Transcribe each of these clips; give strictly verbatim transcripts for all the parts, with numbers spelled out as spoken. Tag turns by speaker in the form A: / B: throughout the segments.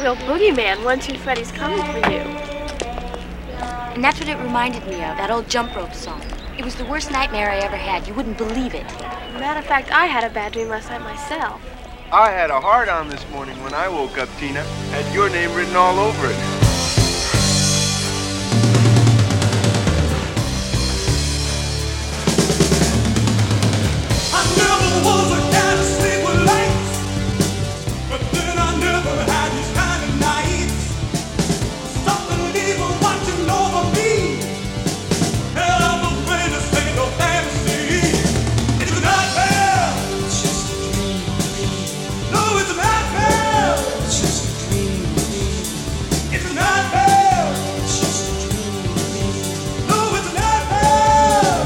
A: real boogeyman. One, two, Freddy's coming for you.
B: And that's what it reminded me of, that old Jump Rope song. It was the worst nightmare I ever had. You wouldn't believe it.
A: Matter of fact, I had a bad dream last night myself.
C: I had a hard-on this morning when I woke up, Tina. Had your name written all over it.
D: I never was a guy to sleep with lights, but then I never had these kind of nights. Something evil watching over me, and I'm afraid this ain't no fantasy. It's a nightmare. It's just a dream. No, it's a nightmare. It's just a dream. It's a nightmare. It's just a dream. No, it's a nightmare.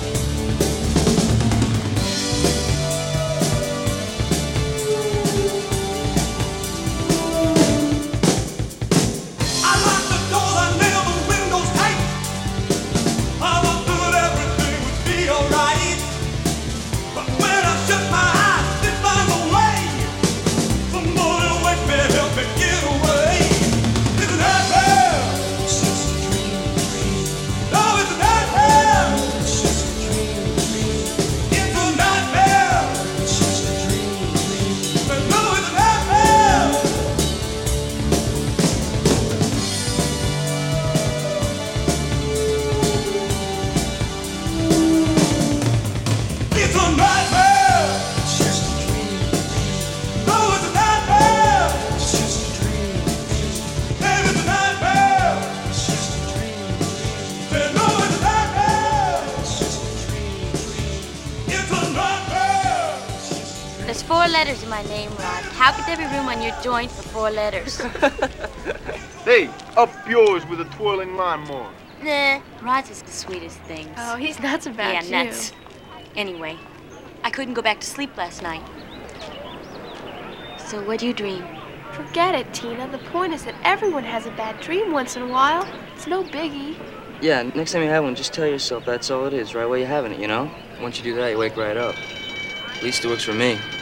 D: I locked the doors, I nailed the windows tight. I understood everything would be alright. But when I shut my eyes, did find a way. Somebody wake me, help me get away. It's a nightmare. It's just a dream, dream. No, it's a nightmare. It's just a dream, dream. It's a nightmare. It's just a dream, dream. But no, it's a nightmare. It's a nightmare. It's just a dream. No, it's a nightmare. It's just a dream. Baby, it's a nightmare. It's just a dream. Say, no, it's a nightmare. It's just a dream. It's a nightmare. It's just a dream.
B: There's four letters in my name, Rod. How could there be room on your joint for four letters?
C: Hey, up yours with a twirling lawnmower.
B: Nah, Rod's is the sweetest things.
A: Oh, he's nuts about
B: yeah,
A: you.
B: nuts. Anyway, I couldn't go back to sleep last night. So what'd you dream?
A: Forget it, Tina. The point is that everyone has a bad dream once in a while. It's no biggie.
E: Yeah, next time you have one, just tell yourself that's all it is, right where you're having it, you know? Once you do that, you wake right up. At least it works for me.